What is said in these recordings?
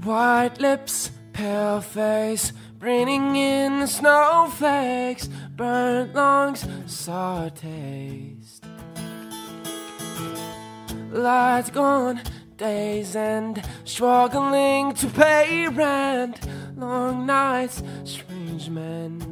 White lips, pale face, bringing in the snowflakes, burnt lungs, sour taste. Lights gone, day's end, struggling to pay rent, long nights, strange men.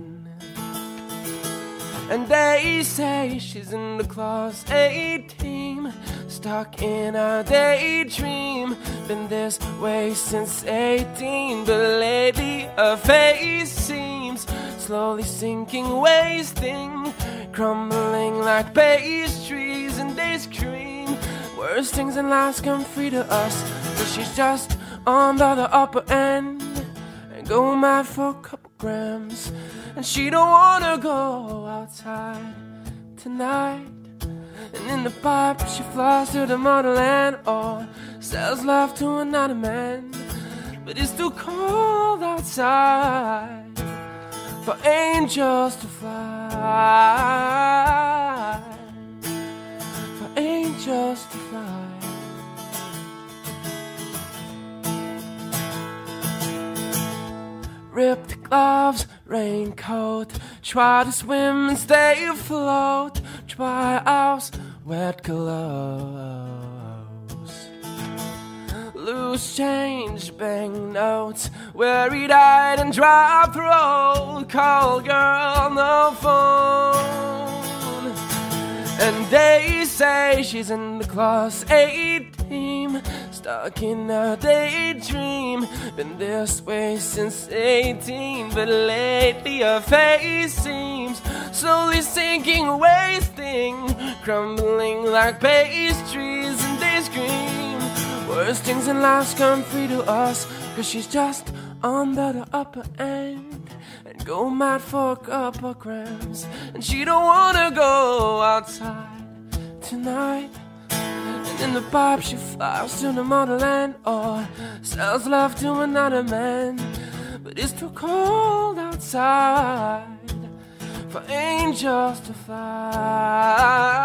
And they say she's in the class 18, stuck in a daydream. Been this way since 18, but lately her face seems slowly sinking, wasting, crumbling like pastries. And they scream, worst things in life come free to us, but she's just on the upper end and go mad for a couple grams. And she don't wanna go outside tonight. And in the pipe she flies to the motherland or sells love to another man. But it's too cold outside for angels to fly, for angels to fly. Ripped gloves, raincoat, try to swim and stay afloat. Dry house, wet clothes. Loose change, bank notes, weary-eyed and dry throat. Call girl, no phone. And they say she's in the class 18, stuck in a daydream. Been this way since 18, but lately her face seems slowly sinking, wasting, crumbling like pastries. And they scream, worst things in life come free to us, cause she's just on the upper end and go mad for a couple grams. And she don't wanna go outside tonight. And in the pipe she flies to the motherland or sells love to another man. But it's too cold outside for angels to fly.